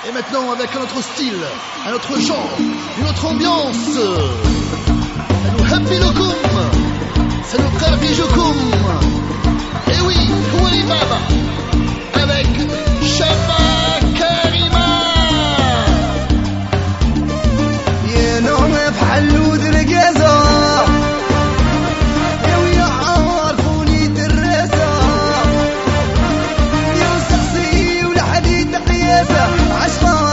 Et maintenant avec un autre style, un autre genre, une autre ambiance. C'est nous Happy Lokum, c'est nous Kabi Jokum. Et oui, Houri Baba, avec Shabba Karima. يا نوم بحلود رقازة يا ويا عارفوني دراسة يا وسقسي ولا حديد قياسة عشقة